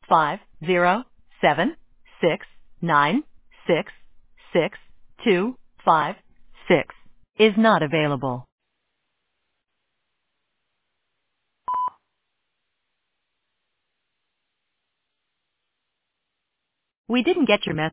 250-769-6626 is not available. We didn't get your message.